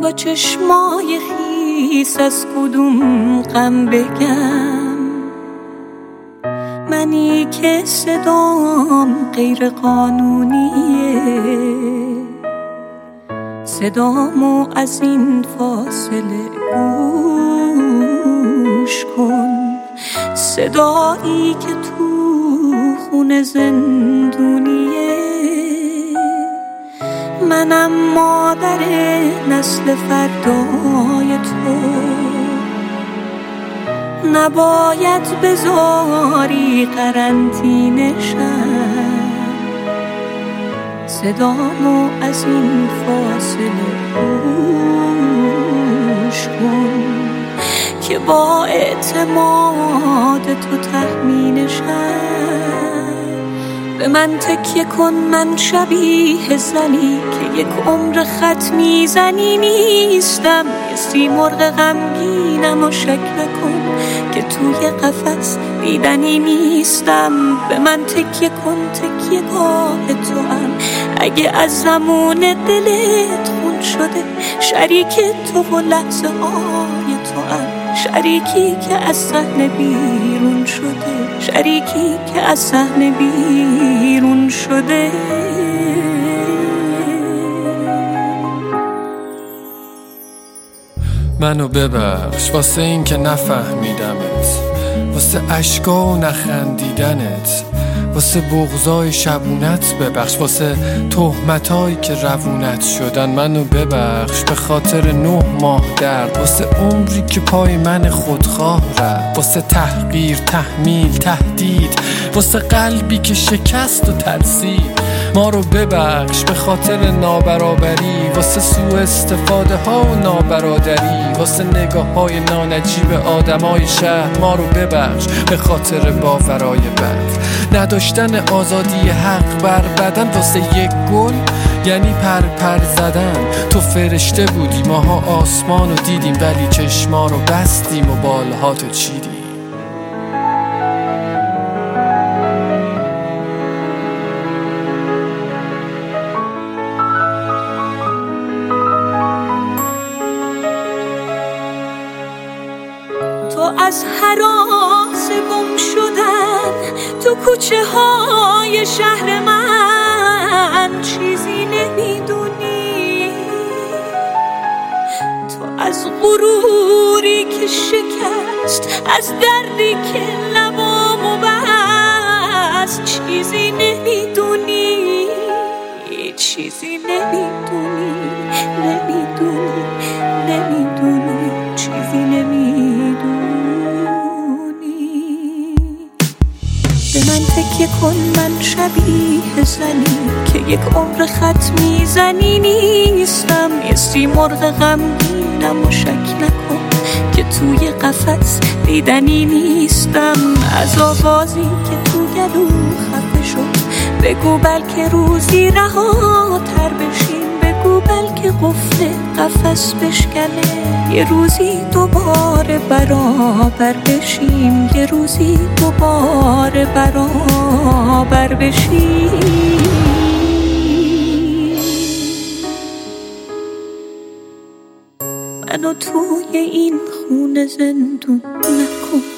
با چشمای خیس از کدوم غم بگم؟ منی که صدام غیر قانونیه، صدامو از این فاصله گوش کن، صدایی که تو خون زندونیه. منم مادر نسل فردای تو، نباید بذاری قرنطینه‌شم، صدامو از این فاصله گوش کن که با اعتماد تو تخمینشم. به من تکیه کن، من شبیه زنی که یک عمر خط میزنی نیستم. یه سیمرغ غمگینم و شک نکن که توی قفس دیدنی نیستم. به من تکیه کن، تکیه گاه تو هم اگه از زمون دلت خون شده، شریک تو و لحظه های تو هم، شریکی که از صحنه بیرون شده، شریکی که از صحنه بیرون شده. منو ببخش واسه این که نفهمیدمت، واسه اشکا و نخندیدنت، واسه بغضای شبونت ببخش، واسه تهمتایی که روونت شدن. منو ببخش به خاطر 9 ماه درد، واسه عمری که پای من خودخواه رفت، واسه تحقیر، تحمیل، تهدید، واسه قلبی که شکست و ترسید. ما رو ببخش به خاطر نابرابری، واسه سوء استفاده ها و نابرادری، واسه نگاه های نانجیب آدمای شهر. ما رو ببخش به خاطر باورای بد، نداشتن آزادی حق بر بدن، واسه یک گل یعنی پر زدن. تو فرشته بودی، ماها آسمان رو دیدیم، ولی چشما رو بستیم و بالهاتو چیدیم. تو از هراس گم شدن تو کوچه های شهر من چیزی نمیدونی. تو از غروری که شکست، از دردی که لبامو بست چیزی نمیدونی، چیزی نمیدونی، نمیدونی، چیزی نمیدونی. به من تکیه کن، من شبیه زنی که یک عمر خط میزنی نیستم. یه سیمرغ غمگینم و شک نکن که توی قفس دیدنی نیستم. از آوازی که تو گلو خفه شد بگو بلکه روزی رهاتر بشیم، بگو بلکه قفل قفس بشکنه، یه روزی دوباره برابر بشیم، یه روزی دوباره برابر بشیم. منو توی این خونه زندون نکن.